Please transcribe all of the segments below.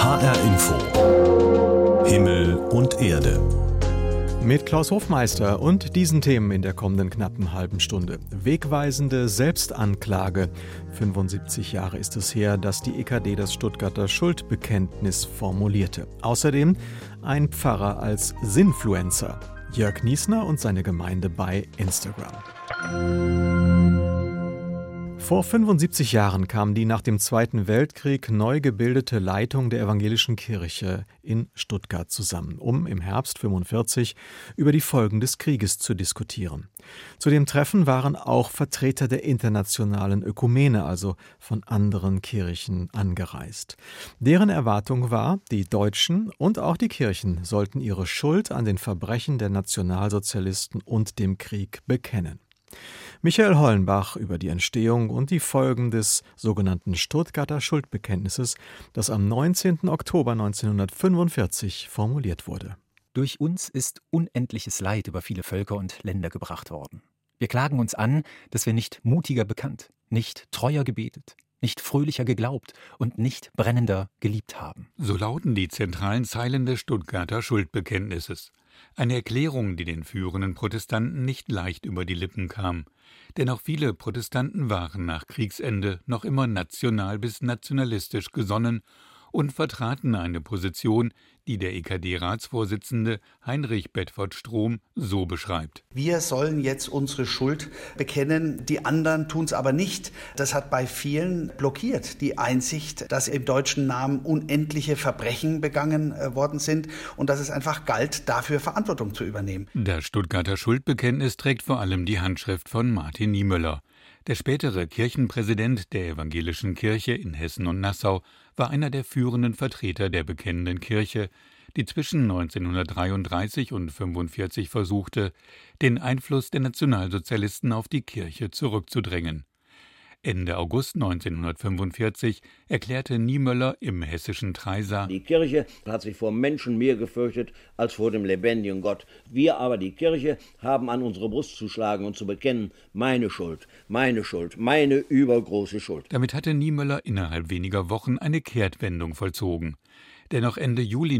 HR Info. Himmel und Erde. Mit Klaus Hofmeister und diesen Themen in der kommenden knappen halben Stunde. Wegweisende Selbstanklage. 75 Jahre ist es her, dass die EKD das Stuttgarter Schuldbekenntnis formulierte. Außerdem ein Pfarrer als Sinfluencer. Jörg Niesner und seine Gemeinde bei Instagram. Vor 75 Jahren kam die nach dem Zweiten Weltkrieg neu gebildete Leitung der Evangelischen Kirche in Stuttgart zusammen, um im Herbst 1945 über die Folgen des Krieges zu diskutieren. Zu dem Treffen waren auch Vertreter der internationalen Ökumene, also von anderen Kirchen, angereist. Deren Erwartung war, die Deutschen und auch die Kirchen sollten ihre Schuld an den Verbrechen der Nationalsozialisten und dem Krieg bekennen. Michael Hollenbach über die Entstehung und die Folgen des sogenannten Stuttgarter Schuldbekenntnisses, das am 19. Oktober 1945 formuliert wurde. Durch uns ist unendliches Leid über viele Völker und Länder gebracht worden. Wir klagen uns an, dass wir nicht mutiger bekannt, nicht treuer gebetet, nicht fröhlicher geglaubt und nicht brennender geliebt haben. So lauten die zentralen Zeilen des Stuttgarter Schuldbekenntnisses. Eine Erklärung, die den führenden Protestanten nicht leicht über die Lippen kam. Denn auch viele Protestanten waren nach Kriegsende noch immer national bis nationalistisch gesonnen und vertraten eine Position, die der EKD-Ratsvorsitzende Heinrich Bedford-Strom so beschreibt. Wir sollen jetzt unsere Schuld bekennen, die anderen tun es aber nicht. Das hat bei vielen blockiert, die Einsicht, dass im deutschen Namen unendliche Verbrechen begangen worden sind und dass es einfach galt, dafür Verantwortung zu übernehmen. Das Stuttgarter Schuldbekenntnis trägt vor allem die Handschrift von Martin Niemöller. Der spätere Kirchenpräsident der Evangelischen Kirche in Hessen und Nassau war einer der führenden Vertreter der bekennenden Kirche, die zwischen 1933 und 1945 versuchte, den Einfluss der Nationalsozialisten auf die Kirche zurückzudrängen. Ende August 1945 erklärte Niemöller im hessischen Treisa: Die Kirche hat sich vor Menschen mehr gefürchtet als vor dem lebendigen Gott. Wir aber, die Kirche, haben an unsere Brust zu schlagen und zu bekennen: meine Schuld, meine übergroße Schuld. Damit hatte Niemöller innerhalb weniger Wochen eine Kehrtwendung vollzogen. Dennoch Ende Juli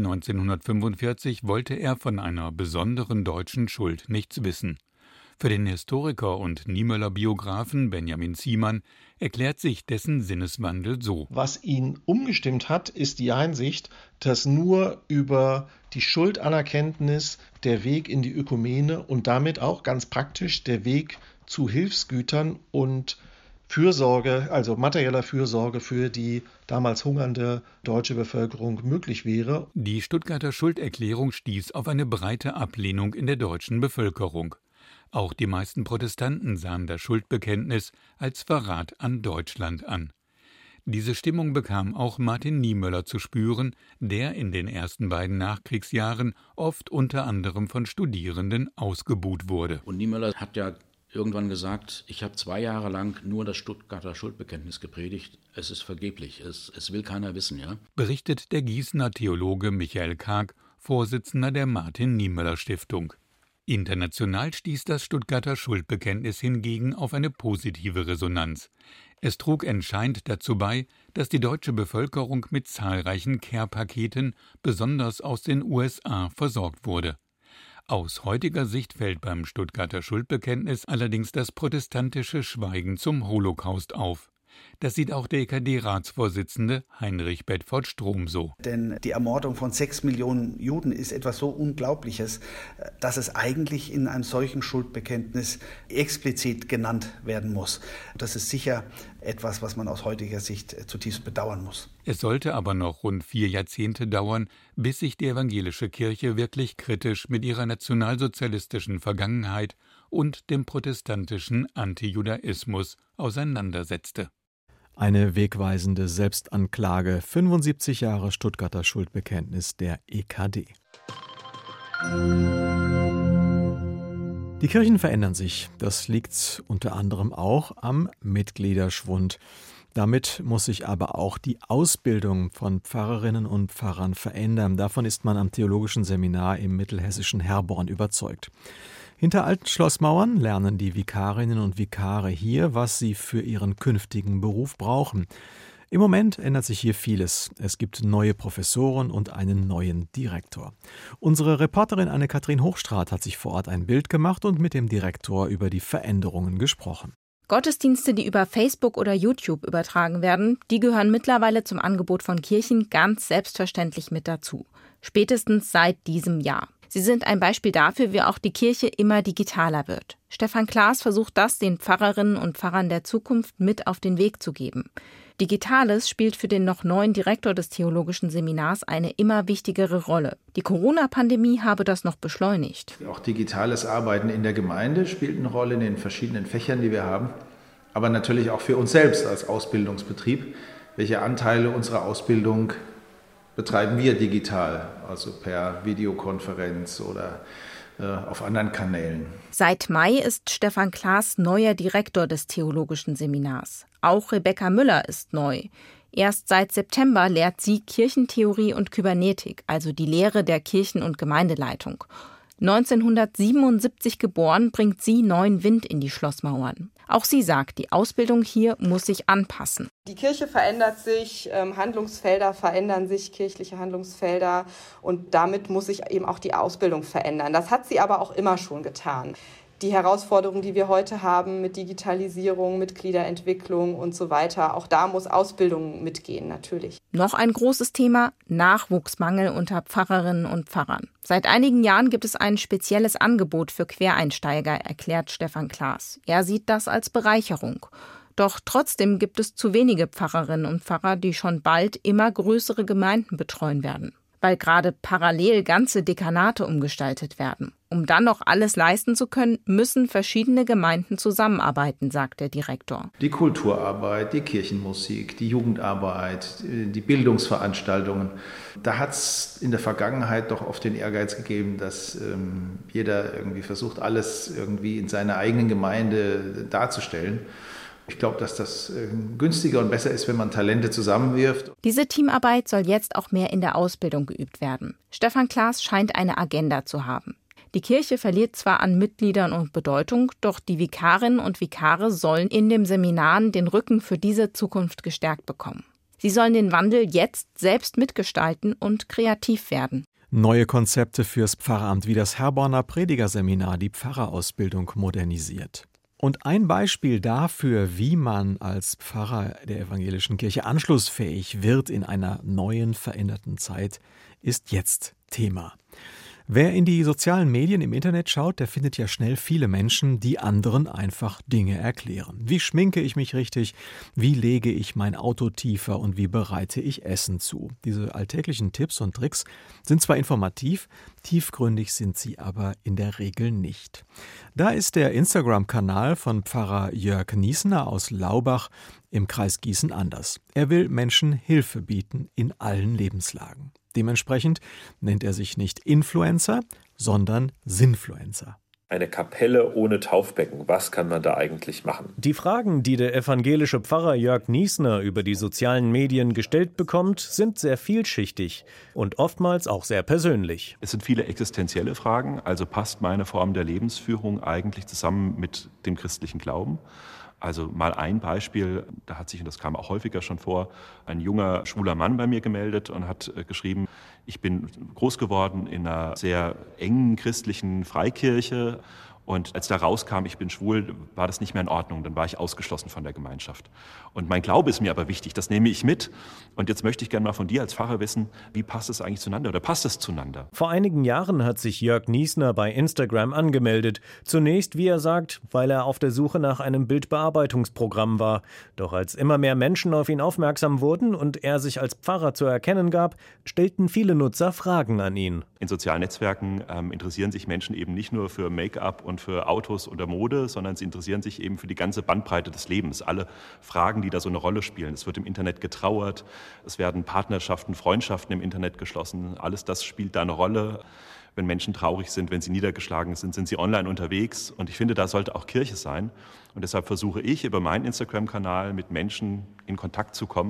1945 wollte er von einer besonderen deutschen Schuld nichts wissen. Für den Historiker und Niemöller-Biografen Benjamin Ziemann erklärt sich dessen Sinneswandel so. Was ihn umgestimmt hat, ist die Einsicht, dass nur über die Schuldanerkenntnis der Weg in die Ökumene und damit auch ganz praktisch der Weg zu Hilfsgütern und Fürsorge, also materieller Fürsorge für die damals hungernde deutsche Bevölkerung möglich wäre. Die Stuttgarter Schulderklärung stieß auf eine breite Ablehnung in der deutschen Bevölkerung. Auch die meisten Protestanten sahen das Schuldbekenntnis als Verrat an Deutschland an. Diese Stimmung bekam auch Martin Niemöller zu spüren, der in den ersten beiden Nachkriegsjahren oft unter anderem von Studierenden ausgebuht wurde. Und Niemöller hat ja irgendwann gesagt, ich habe 2 Jahre lang nur das Stuttgarter Schuldbekenntnis gepredigt. Es ist vergeblich, es will keiner wissen, ja? Berichtet der Gießener Theologe Michael Karg, Vorsitzender der Martin-Niemöller-Stiftung. International stieß das Stuttgarter Schuldbekenntnis hingegen auf eine positive Resonanz. Es trug entscheidend dazu bei, dass die deutsche Bevölkerung mit zahlreichen Care-Paketen, besonders aus den USA, versorgt wurde. Aus heutiger Sicht fällt beim Stuttgarter Schuldbekenntnis allerdings das protestantische Schweigen zum Holocaust auf. Das sieht auch der EKD-Ratsvorsitzende Heinrich Bedford-Strom so. Denn die Ermordung von 6 Millionen Juden ist etwas so Unglaubliches, dass es eigentlich in einem solchen Schuldbekenntnis explizit genannt werden muss. Das ist sicher etwas, was man aus heutiger Sicht zutiefst bedauern muss. Es sollte aber noch rund 4 Jahrzehnte dauern, bis sich die evangelische Kirche wirklich kritisch mit ihrer nationalsozialistischen Vergangenheit und dem protestantischen Antijudaismus auseinandersetzte. Eine wegweisende Selbstanklage, 75 Jahre Stuttgarter Schuldbekenntnis der EKD. Die Kirchen verändern sich. Das liegt unter anderem auch am Mitgliederschwund. Damit muss sich aber auch die Ausbildung von Pfarrerinnen und Pfarrern verändern. Davon ist man am Theologischen Seminar im mittelhessischen Herborn überzeugt. Hinter alten Schlossmauern lernen die Vikarinnen und Vikare hier, was sie für ihren künftigen Beruf brauchen. Im Moment ändert sich hier vieles. Es gibt neue Professoren und einen neuen Direktor. Unsere Reporterin Anne-Kathrin Hochstraat hat sich vor Ort ein Bild gemacht und mit dem Direktor über die Veränderungen gesprochen. Gottesdienste, die über Facebook oder YouTube übertragen werden, die gehören mittlerweile zum Angebot von Kirchen ganz selbstverständlich mit dazu. Spätestens seit diesem Jahr. Sie sind ein Beispiel dafür, wie auch die Kirche immer digitaler wird. Stefan Klaas versucht das den Pfarrerinnen und Pfarrern der Zukunft mit auf den Weg zu geben. Digitales spielt für den noch neuen Direktor des Theologischen Seminars eine immer wichtigere Rolle. Die Corona-Pandemie habe das noch beschleunigt. Auch digitales Arbeiten in der Gemeinde spielt eine Rolle in den verschiedenen Fächern, die wir haben. Aber natürlich auch für uns selbst als Ausbildungsbetrieb. Welche Anteile unserer Ausbildung betreiben wir digital, also per Videokonferenz oder auf anderen Kanälen. Seit Mai ist Stefan Klaas neuer Direktor des Theologischen Seminars. Auch Rebecca Müller ist neu. Erst seit September lehrt sie Kirchentheorie und Kybernetik, also die Lehre der Kirchen- und Gemeindeleitung. 1977 geboren, bringt sie neuen Wind in die Schlossmauern. Auch sie sagt, die Ausbildung hier muss sich anpassen. Die Kirche verändert sich, Handlungsfelder verändern sich, kirchliche Handlungsfelder, und damit muss sich eben auch die Ausbildung verändern. Das hat sie aber auch immer schon getan. Die Herausforderungen, die wir heute haben mit Digitalisierung, Mitgliederentwicklung und so weiter, auch da muss Ausbildung mitgehen, natürlich. Noch ein großes Thema: Nachwuchsmangel unter Pfarrerinnen und Pfarrern. Seit einigen Jahren gibt es ein spezielles Angebot für Quereinsteiger, erklärt Stefan Klaas. Er sieht das als Bereicherung. Doch trotzdem gibt es zu wenige Pfarrerinnen und Pfarrer, die schon bald immer größere Gemeinden betreuen werden. Weil gerade parallel ganze Dekanate umgestaltet werden. Um dann noch alles leisten zu können, müssen verschiedene Gemeinden zusammenarbeiten, sagt der Direktor. Die Kulturarbeit, die Kirchenmusik, die Jugendarbeit, die Bildungsveranstaltungen. Da hat es in der Vergangenheit doch oft den Ehrgeiz gegeben, dass jeder irgendwie versucht, alles irgendwie in seiner eigenen Gemeinde darzustellen. Ich glaube, dass das günstiger und besser ist, wenn man Talente zusammenwirft. Diese Teamarbeit soll jetzt auch mehr in der Ausbildung geübt werden. Stefan Klaas scheint eine Agenda zu haben. Die Kirche verliert zwar an Mitgliedern und Bedeutung, doch die Vikarinnen und Vikare sollen in den Seminaren den Rücken für diese Zukunft gestärkt bekommen. Sie sollen den Wandel jetzt selbst mitgestalten und kreativ werden. Neue Konzepte fürs Pfarramt wie das Herborner Predigerseminar die Pfarrerausbildung modernisiert. Und ein Beispiel dafür, wie man als Pfarrer der evangelischen Kirche anschlussfähig wird in einer neuen, veränderten Zeit, ist jetzt Thema. Wer in die sozialen Medien im Internet schaut, der findet ja schnell viele Menschen, die anderen einfach Dinge erklären. Wie schminke ich mich richtig? Wie lege ich mein Auto tiefer? Und wie bereite ich Essen zu? Diese alltäglichen Tipps und Tricks sind zwar informativ, tiefgründig sind sie aber in der Regel nicht. Da ist der Instagram-Kanal von Pfarrer Jörg Niesner aus Laubach im Kreis Gießen anders. Er will Menschen Hilfe bieten in allen Lebenslagen. Dementsprechend nennt er sich nicht Influencer, sondern Sinfluencer. Eine Kapelle ohne Taufbecken, was kann man da eigentlich machen? Die Fragen, die der evangelische Pfarrer Jörg Niesner über die sozialen Medien gestellt bekommt, sind sehr vielschichtig und oftmals auch sehr persönlich. Es sind viele existenzielle Fragen, also passt meine Form der Lebensführung eigentlich zusammen mit dem christlichen Glauben? Also mal ein Beispiel, da hat sich, und das kam auch häufiger schon vor, ein junger, schwuler Mann bei mir gemeldet und hat geschrieben, ich bin groß geworden in einer sehr engen christlichen Freikirche. Und als da rauskam, ich bin schwul, war das nicht mehr in Ordnung. Dann war ich ausgeschlossen von der Gemeinschaft. Und mein Glaube ist mir aber wichtig, das nehme ich mit. Und jetzt möchte ich gerne mal von dir als Pfarrer wissen, wie passt es eigentlich zueinander oder passt es zueinander? Vor einigen Jahren hat sich Jörg Niesner bei Instagram angemeldet. Zunächst, wie er sagt, weil er auf der Suche nach einem Bildbearbeitungsprogramm war. Doch als immer mehr Menschen auf ihn aufmerksam wurden und er sich als Pfarrer zu erkennen gab, stellten viele Nutzer Fragen an ihn. In sozialen Netzwerken interessieren sich Menschen eben nicht nur für Make-up und für Autos oder Mode, sondern sie interessieren sich eben für die ganze Bandbreite des Lebens. Alle Fragen, die da so eine Rolle spielen. Es wird im Internet getrauert, es werden Partnerschaften, Freundschaften im Internet geschlossen. Alles das spielt da eine Rolle. Wenn Menschen traurig sind, wenn sie niedergeschlagen sind, sind sie online unterwegs. Und ich finde, da sollte auch Kirche sein. Und deshalb versuche ich über meinen Instagram-Kanal mit Menschen in Kontakt zu kommen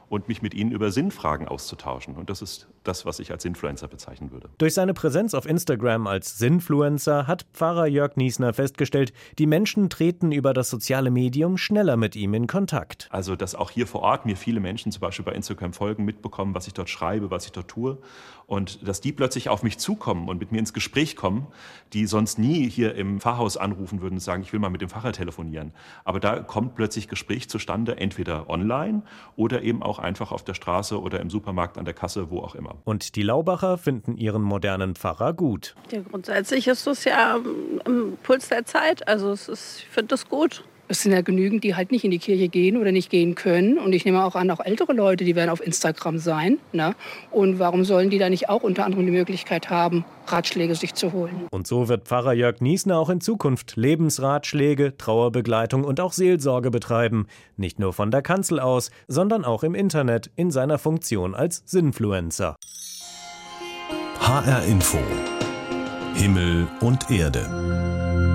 und mich mit ihnen über Sinnfragen auszutauschen. Und das ist das, was ich als Sinfluencer bezeichnen würde. Durch seine Präsenz auf Instagram als Sinfluencer hat Pfarrer Jörg Niesner festgestellt, die Menschen treten über das soziale Medium schneller mit ihm in Kontakt. Also, dass auch hier vor Ort mir viele Menschen zum Beispiel bei Instagram folgen, mitbekommen, was ich dort schreibe, was ich dort tue. Und dass die plötzlich auf mich zukommen und mit mir ins Gespräch kommen, die sonst nie hier im Pfarrhaus anrufen würden und sagen, ich will mal mit dem Pfarrer telefonieren. Aber da kommt plötzlich Gespräch zustande, entweder online oder eben auch einfach auf der Straße oder im Supermarkt, an der Kasse, wo auch immer. Und die Laubacher finden ihren modernen Pfarrer gut. Ja, grundsätzlich ist das ja am Puls der Zeit. Also ich finde das gut. Es sind ja genügend, die halt nicht in die Kirche gehen oder nicht gehen können. Und ich nehme auch an, auch ältere Leute, die werden auf Instagram sein. Ne? Und warum sollen die da nicht auch unter anderem die Möglichkeit haben, Ratschläge sich zu holen? Und so wird Pfarrer Jörg Niesner auch in Zukunft Lebensratschläge, Trauerbegleitung und auch Seelsorge betreiben. Nicht nur von der Kanzel aus, sondern auch im Internet in seiner Funktion als Sinfluencer. HR Info. Himmel und Erde.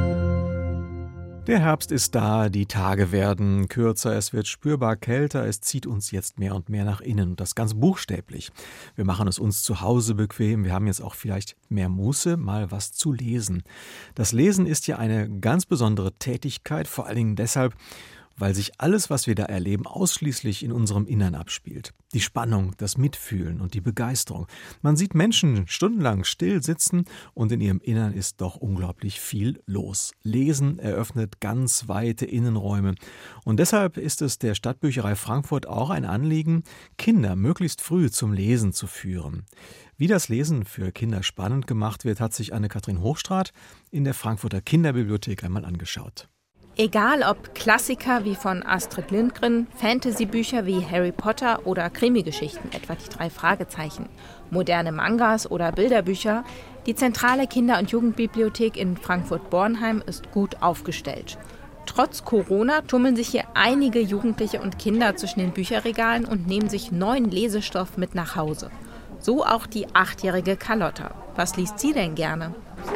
Der Herbst ist da, die Tage werden kürzer, es wird spürbar kälter, es zieht uns jetzt mehr und mehr nach innen und das ganz buchstäblich. Wir machen es uns zu Hause bequem, wir haben jetzt auch vielleicht mehr Muße, mal was zu lesen. Das Lesen ist ja eine ganz besondere Tätigkeit, vor allen Dingen deshalb, weil sich alles, was wir da erleben, ausschließlich in unserem Innern abspielt. Die Spannung, das Mitfühlen und die Begeisterung. Man sieht Menschen stundenlang still sitzen und in ihrem Innern ist doch unglaublich viel los. Lesen eröffnet ganz weite Innenräume. Und deshalb ist es der Stadtbücherei Frankfurt auch ein Anliegen, Kinder möglichst früh zum Lesen zu führen. Wie das Lesen für Kinder spannend gemacht wird, hat sich Anne-Kathrin Hochstraat in der Frankfurter Kinderbibliothek einmal angeschaut. Egal ob Klassiker wie von Astrid Lindgren, Fantasy-Bücher wie Harry Potter oder Krimi-Geschichten, etwa die 3 Fragezeichen, moderne Mangas oder Bilderbücher, die zentrale Kinder- und Jugendbibliothek in Frankfurt-Bornheim ist gut aufgestellt. Trotz Corona tummeln sich hier einige Jugendliche und Kinder zwischen den Bücherregalen und nehmen sich neuen Lesestoff mit nach Hause. So auch die 8-jährige Carlotta. Was liest sie denn gerne?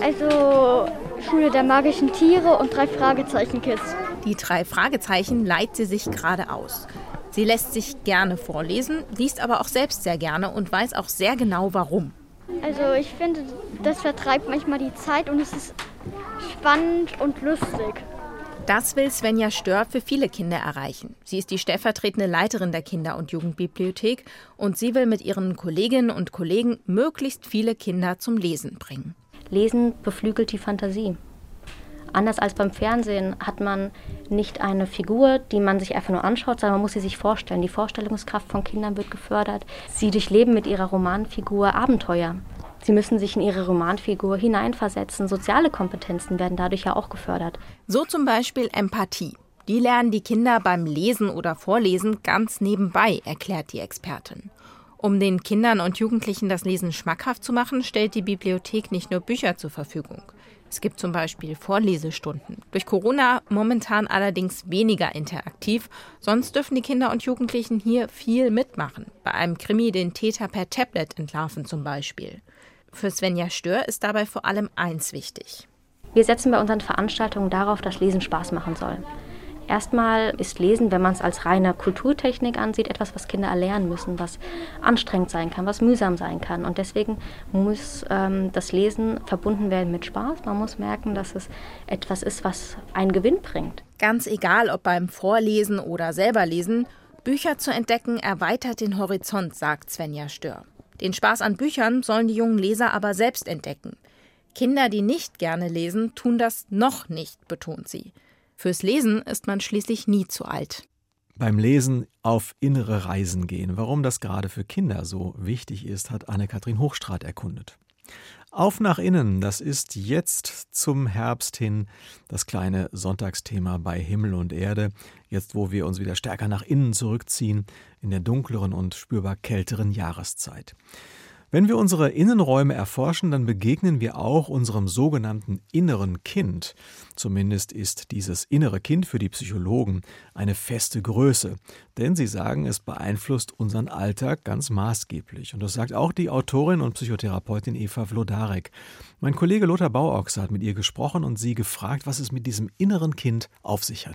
Also Schule der magischen Tiere und 3 Fragezeichen-Kids. Die 3 Fragezeichen leiht sie sich gerade aus. Sie lässt sich gerne vorlesen, liest aber auch selbst sehr gerne und weiß auch sehr genau, warum. Also ich finde, das vertreibt manchmal die Zeit und es ist spannend und lustig. Das will Svenja Stör für viele Kinder erreichen. Sie ist die stellvertretende Leiterin der Kinder- und Jugendbibliothek und sie will mit ihren Kolleginnen und Kollegen möglichst viele Kinder zum Lesen bringen. Lesen beflügelt die Fantasie. Anders als beim Fernsehen hat man nicht eine Figur, die man sich einfach nur anschaut, sondern man muss sie sich vorstellen. Die Vorstellungskraft von Kindern wird gefördert. Sie durchleben mit ihrer Romanfigur Abenteuer. Sie müssen sich in ihre Romanfigur hineinversetzen. Soziale Kompetenzen werden dadurch ja auch gefördert. So zum Beispiel Empathie. Die lernen die Kinder beim Lesen oder Vorlesen ganz nebenbei, erklärt die Expertin. Um den Kindern und Jugendlichen das Lesen schmackhaft zu machen, stellt die Bibliothek nicht nur Bücher zur Verfügung. Es gibt zum Beispiel Vorlesestunden. Durch Corona momentan allerdings weniger interaktiv. Sonst dürfen die Kinder und Jugendlichen hier viel mitmachen. Bei einem Krimi den Täter per Tablet entlarven zum Beispiel. Für Svenja Stör ist dabei vor allem eins wichtig. Wir setzen bei unseren Veranstaltungen darauf, dass Lesen Spaß machen soll. Erstmal ist Lesen, wenn man es als reine Kulturtechnik ansieht, etwas, was Kinder erlernen müssen, was anstrengend sein kann, was mühsam sein kann. Und deswegen muss das Lesen verbunden werden mit Spaß. Man muss merken, dass es etwas ist, was einen Gewinn bringt. Ganz egal, ob beim Vorlesen oder selber lesen, Bücher zu entdecken erweitert den Horizont, sagt Svenja Stör. Den Spaß an Büchern sollen die jungen Leser aber selbst entdecken. Kinder, die nicht gerne lesen, tun das noch nicht, betont sie. Fürs Lesen ist man schließlich nie zu alt. Beim Lesen auf innere Reisen gehen. Warum das gerade für Kinder so wichtig ist, hat Anne-Kathrin Hochstraat erkundet. Auf nach innen, das ist jetzt zum Herbst hin das kleine Sonntagsthema bei Himmel und Erde. Jetzt, wo wir uns wieder stärker nach innen zurückziehen, in der dunkleren und spürbar kälteren Jahreszeit. Wenn wir unsere Innenräume erforschen, dann begegnen wir auch unserem sogenannten inneren Kind. Zumindest ist dieses innere Kind für die Psychologen eine feste Größe. Denn sie sagen, es beeinflusst unseren Alltag ganz maßgeblich. Und das sagt auch die Autorin und Psychotherapeutin Eva Vlodarek. Mein Kollege Lothar Bauochse hat mit ihr gesprochen und sie gefragt, was es mit diesem inneren Kind auf sich hat.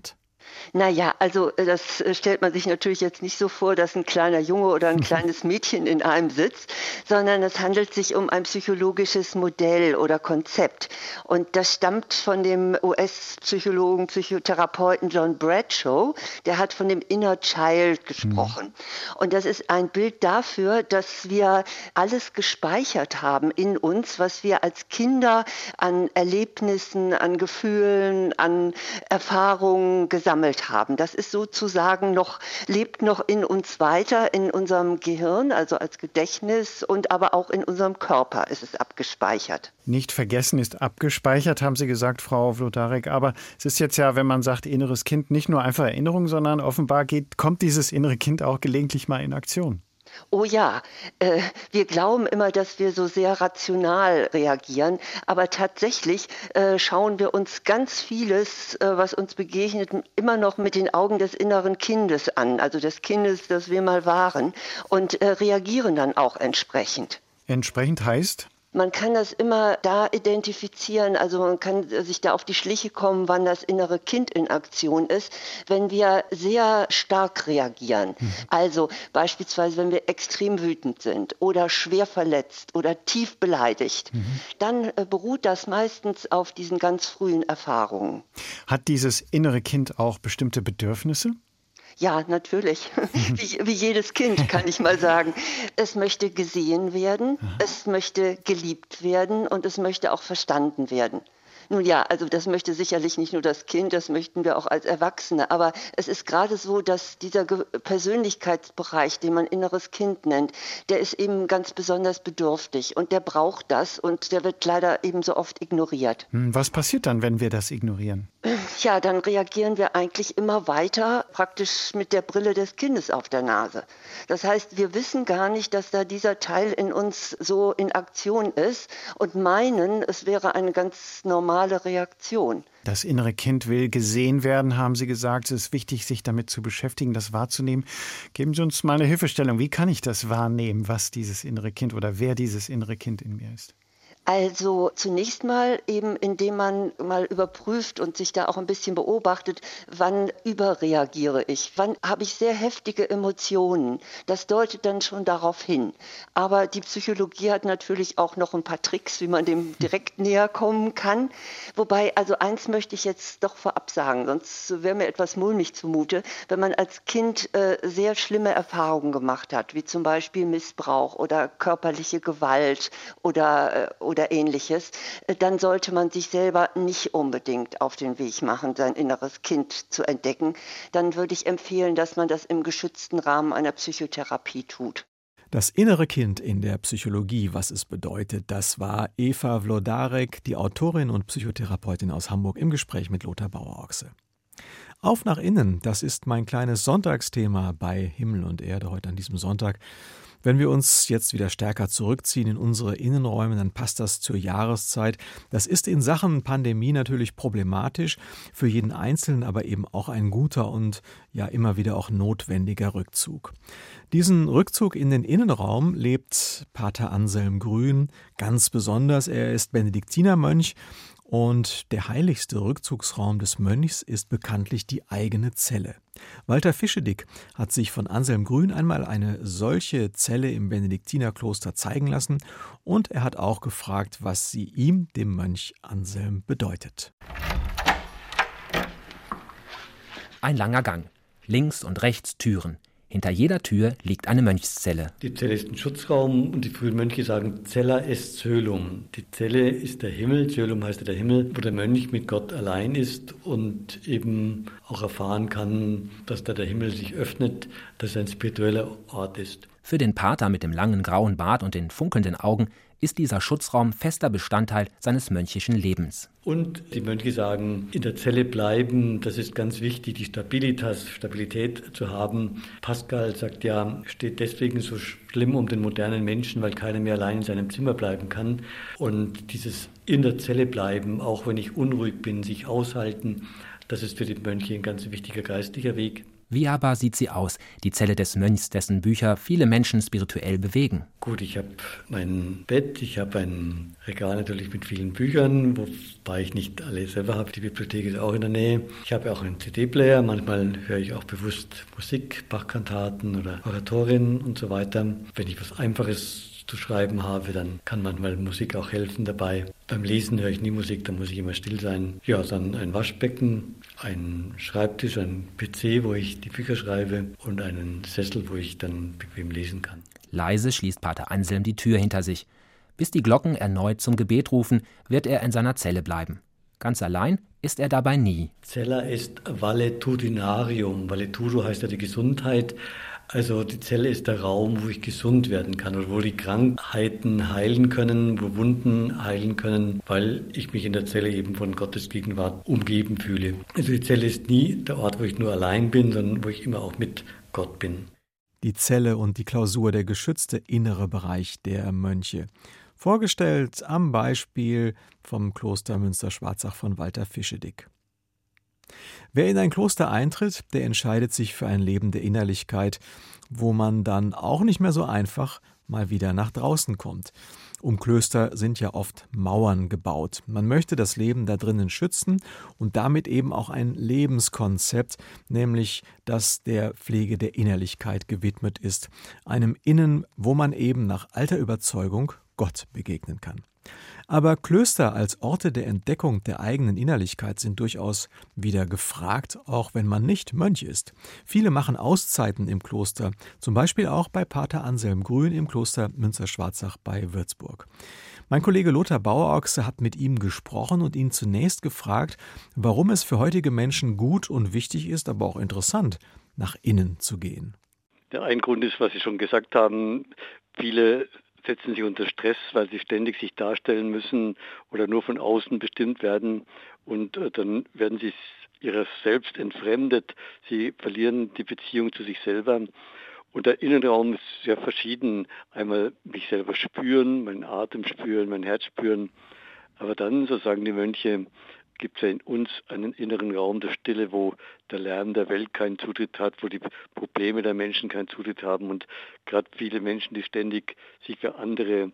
Naja, also das stellt man sich natürlich jetzt nicht so vor, dass ein kleiner Junge oder ein kleines Mädchen in einem sitzt, sondern es handelt sich um ein psychologisches Modell oder Konzept. Und das stammt von dem US-Psychologen, Psychotherapeuten John Bradshaw, der hat von dem Inner Child gesprochen. Und das ist ein Bild dafür, dass wir alles gespeichert haben in uns, was wir als Kinder an Erlebnissen, an Gefühlen, an Erfahrungen gesammelt haben. Das ist sozusagen lebt noch in uns weiter, in unserem Gehirn, also als Gedächtnis, und aber auch in unserem Körper ist es abgespeichert. Nicht vergessen ist abgespeichert, haben Sie gesagt, Frau Wlodarek. Aber es ist jetzt ja, wenn man sagt inneres Kind, nicht nur einfach Erinnerung, sondern offenbar kommt dieses innere Kind auch gelegentlich mal in Aktion. Oh ja, wir glauben immer, dass wir so sehr rational reagieren, aber tatsächlich schauen wir uns ganz vieles, was uns begegnet, immer noch mit den Augen des inneren Kindes an, also des Kindes, das wir mal waren, und reagieren dann auch entsprechend. Entsprechend heißt? Man kann das immer da identifizieren, also man kann sich da auf die Schliche kommen, wann das innere Kind in Aktion ist, wenn wir sehr stark reagieren. Also beispielsweise, wenn wir extrem wütend sind oder schwer verletzt oder tief beleidigt, dann beruht das meistens auf diesen ganz frühen Erfahrungen. Hat dieses innere Kind auch bestimmte Bedürfnisse? Ja, natürlich. Wie jedes Kind, kann ich mal sagen. Es möchte gesehen werden, es möchte geliebt werden und es möchte auch verstanden werden. Nun ja, also das möchte sicherlich nicht nur das Kind, das möchten wir auch als Erwachsene. Aber es ist gerade so, dass dieser Persönlichkeitsbereich, den man inneres Kind nennt, der ist eben ganz besonders bedürftig und der braucht das und der wird leider eben so oft ignoriert. Was passiert dann, wenn wir das ignorieren? Ja, dann reagieren wir eigentlich immer weiter, praktisch mit der Brille des Kindes auf der Nase. Das heißt, wir wissen gar nicht, dass da dieser Teil in uns so in Aktion ist und meinen, es wäre eine ganz normale Reaktion. Das innere Kind will gesehen werden, haben Sie gesagt. Es ist wichtig, sich damit zu beschäftigen, das wahrzunehmen. Geben Sie uns mal eine Hilfestellung. Wie kann ich das wahrnehmen, was dieses innere Kind oder wer dieses innere Kind in mir ist? Also zunächst mal eben, indem man mal überprüft und sich da auch ein bisschen beobachtet, wann überreagiere ich, wann habe ich sehr heftige Emotionen. Das deutet dann schon darauf hin. Aber die Psychologie hat natürlich auch noch ein paar Tricks, wie man dem direkt näher kommen kann. Wobei, also eins möchte ich jetzt doch vorab sagen, sonst wäre mir etwas mulmig zumute, wenn man als Kind sehr schlimme Erfahrungen gemacht hat, wie zum Beispiel Missbrauch oder körperliche Gewalt oder Ähnliches, dann sollte man sich selber nicht unbedingt auf den Weg machen, sein inneres Kind zu entdecken. Dann würde ich empfehlen, dass man das im geschützten Rahmen einer Psychotherapie tut. Das innere Kind in der Psychologie, was es bedeutet, das war Eva Wlodarek, die Autorin und Psychotherapeutin aus Hamburg, im Gespräch mit Lothar Bauer-Ochse. Auf nach innen, das ist mein kleines Sonntagsthema bei Himmel und Erde heute an diesem Sonntag. Wenn wir uns jetzt wieder stärker zurückziehen in unsere Innenräume, dann passt das zur Jahreszeit. Das ist in Sachen Pandemie natürlich problematisch, für jeden Einzelnen aber eben auch ein guter und ja immer wieder auch notwendiger Rückzug. Diesen Rückzug in den Innenraum lebt Pater Anselm Grün ganz besonders. Er ist Benediktinermönch. Und der heiligste Rückzugsraum des Mönchs ist bekanntlich die eigene Zelle. Walter Fischedick hat sich von Anselm Grün einmal eine solche Zelle im Benediktinerkloster zeigen lassen und er hat auch gefragt, was sie ihm, dem Mönch Anselm, bedeutet. Ein langer Gang, links und rechts Türen. Hinter jeder Tür liegt eine Mönchszelle. Die Zelle ist ein Schutzraum und die frühen Mönche sagen, Cella est Coelum. Die Zelle ist der Himmel, Coelum heißt der Himmel, wo der Mönch mit Gott allein ist und eben auch erfahren kann, dass da der Himmel sich öffnet, dass es ein spiritueller Ort ist. Für den Pater mit dem langen grauen Bart und den funkelnden Augen ist dieser Schutzraum fester Bestandteil seines mönchischen Lebens. Und die Mönche sagen, in der Zelle bleiben, das ist ganz wichtig, die Stabilität zu haben. Pascal sagt ja, steht deswegen so schlimm um den modernen Menschen, weil keiner mehr allein in seinem Zimmer bleiben kann. Und dieses in der Zelle bleiben, auch wenn ich unruhig bin, sich aushalten, das ist für die Mönche ein ganz wichtiger geistlicher Weg. Wie aber sieht sie aus, die Zelle des Mönchs, dessen Bücher viele Menschen spirituell bewegen? Gut, ich habe mein Bett, ich habe ein Regal natürlich mit vielen Büchern, wobei ich nicht alle selber habe. Die Bibliothek ist auch in der Nähe. Ich habe auch einen CD-Player, manchmal höre ich auch bewusst Musik, Bachkantaten oder Oratorien und so weiter. Wenn ich was Einfaches zu schreiben habe, dann kann manchmal Musik auch helfen dabei. Beim Lesen höre ich nie Musik, da muss ich immer still sein. Ja, dann ein Waschbecken, ein Schreibtisch, ein PC, wo ich die Bücher schreibe und einen Sessel, wo ich dann bequem lesen kann. Leise schließt Pater Anselm die Tür hinter sich. Bis die Glocken erneut zum Gebet rufen, wird er in seiner Zelle bleiben. Ganz allein ist er dabei nie. Cella est valetudinarium. Valetudo heißt ja die Gesundheit. Also die Zelle ist der Raum, wo ich gesund werden kann oder wo die Krankheiten heilen können, wo Wunden heilen können, weil ich mich in der Zelle eben von Gottes Gegenwart umgeben fühle. Also die Zelle ist nie der Ort, wo ich nur allein bin, sondern wo ich immer auch mit Gott bin. Die Zelle und die Klausur, der geschützte innere Bereich der Mönche. Vorgestellt am Beispiel vom Kloster Münster-Schwarzach von Walter Fischedick. Wer in ein Kloster eintritt, der entscheidet sich für ein Leben der Innerlichkeit, wo man dann auch nicht mehr so einfach mal wieder nach draußen kommt. Um Klöster sind ja oft Mauern gebaut. Man möchte das Leben da drinnen schützen und damit eben auch ein Lebenskonzept, nämlich das der Pflege der Innerlichkeit gewidmet ist. Einem Innen, wo man eben nach alter Überzeugung Gott begegnen kann. Aber Klöster als Orte der Entdeckung der eigenen Innerlichkeit sind durchaus wieder gefragt, auch wenn man nicht Mönch ist. Viele machen Auszeiten im Kloster, zum Beispiel auch bei Pater Anselm Grün im Kloster Münster-Schwarzach bei Würzburg. Mein Kollege Lothar Bauerochse hat mit ihm gesprochen und ihn zunächst gefragt, warum es für heutige Menschen gut und wichtig ist, aber auch interessant, nach innen zu gehen. Der ein Grund ist, was Sie schon gesagt haben, viele setzen sich unter Stress, weil sie ständig sich darstellen müssen oder nur von außen bestimmt werden und dann werden sie ihrer selbst entfremdet. Sie verlieren die Beziehung zu sich selber und der Innenraum ist sehr verschieden. Einmal mich selber spüren, meinen Atem spüren, mein Herz spüren, aber dann, so sagen die Mönche, gibt es ja in uns einen inneren Raum der Stille, wo der Lärm der Welt keinen Zutritt hat, wo die Probleme der Menschen keinen Zutritt haben. Und gerade viele Menschen, die ständig sich für andere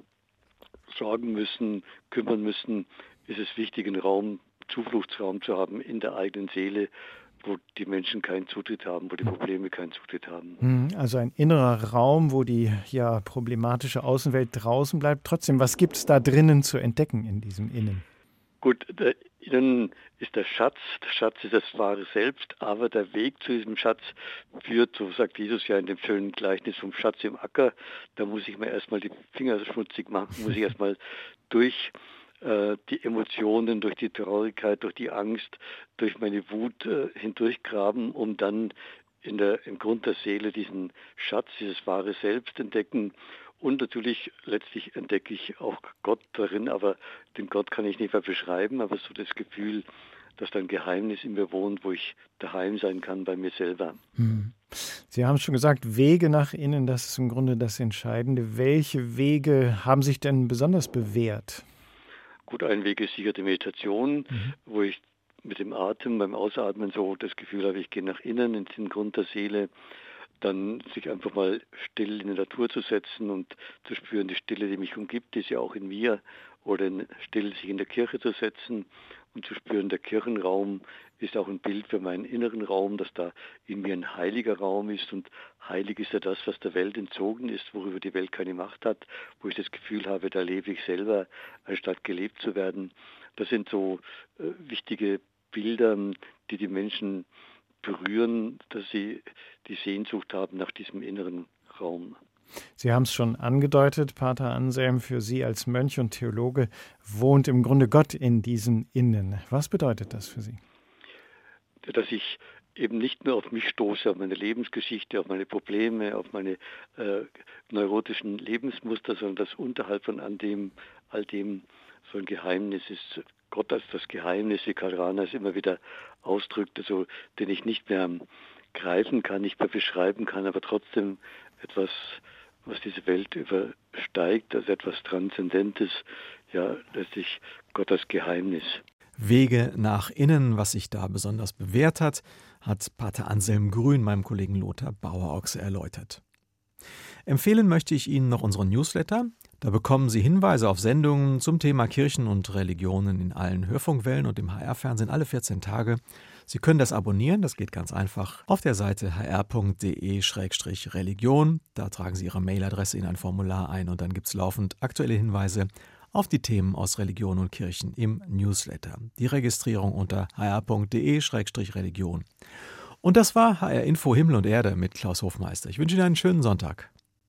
sorgen müssen, kümmern müssen, ist es wichtig, einen Raum, Zufluchtsraum zu haben in der eigenen Seele, wo die Menschen keinen Zutritt haben, wo die Probleme keinen Zutritt haben. Also ein innerer Raum, wo die problematische Außenwelt draußen bleibt. Trotzdem, was gibt es da drinnen zu entdecken in diesem Innen? Gut, innen ist der Schatz ist das wahre Selbst, aber der Weg zu diesem Schatz führt, so sagt Jesus ja in dem schönen Gleichnis vom Schatz im Acker, da muss ich mir erstmal die Finger schmutzig machen, muss ich erstmal durch die Emotionen, durch die Traurigkeit, durch die Angst, durch meine Wut hindurchgraben, um dann im Grund der Seele diesen Schatz, dieses wahre Selbst entdecken. Und natürlich letztlich entdecke ich auch Gott darin, aber den Gott kann ich nicht mehr beschreiben, aber so das Gefühl, dass da ein Geheimnis in mir wohnt, wo ich daheim sein kann bei mir selber. Sie haben schon gesagt, Wege nach innen, das ist im Grunde das Entscheidende. Welche Wege haben sich denn besonders bewährt? Gut, ein Weg ist sicher die Meditation, wo ich mit dem Atem, beim Ausatmen so das Gefühl habe, ich gehe nach innen, in den Grund der Seele. Dann sich einfach mal still in die Natur zu setzen und zu spüren, die Stille, die mich umgibt, ist ja auch in mir. Oder still sich in der Kirche zu setzen und zu spüren, der Kirchenraum ist auch ein Bild für meinen inneren Raum, dass da in mir ein heiliger Raum ist. Und heilig ist ja das, was der Welt entzogen ist, worüber die Welt keine Macht hat, wo ich das Gefühl habe, da lebe ich selber, anstatt gelebt zu werden. Das sind so wichtige Bilder, die die Menschen berühren, dass sie die Sehnsucht haben nach diesem inneren Raum. Sie haben es schon angedeutet, Pater Anselm, für Sie als Mönch und Theologe wohnt im Grunde Gott in diesem Innen. Was bedeutet das für Sie? Dass ich eben nicht nur auf mich stoße, auf meine Lebensgeschichte, auf meine Probleme, auf meine neurotischen Lebensmuster, sondern dass unterhalb von all dem so ein Geheimnis ist. Gott als das Geheimnis, wie Karl Rahner es immer wieder ausdrückt, also den ich nicht mehr greifen kann, nicht mehr beschreiben kann, aber trotzdem etwas, was diese Welt übersteigt, also etwas Transzendentes, ja, letztlich Gott als Geheimnis. Wege nach innen, was sich da besonders bewährt hat Pater Anselm Grün meinem Kollegen Lothar Bauer-Ochse erläutert. Empfehlen möchte ich Ihnen noch unseren Newsletter. Da bekommen Sie Hinweise auf Sendungen zum Thema Kirchen und Religionen in allen Hörfunkwellen und im HR-Fernsehen alle 14 Tage. Sie können das abonnieren, das geht ganz einfach auf der Seite hr.de/religion. Da tragen Sie Ihre Mailadresse in ein Formular ein und dann gibt es laufend aktuelle Hinweise auf die Themen aus Religion und Kirchen im Newsletter. Die Registrierung unter hr.de/religion. Und das war HR Info Himmel und Erde mit Klaus Hofmeister. Ich wünsche Ihnen einen schönen Sonntag.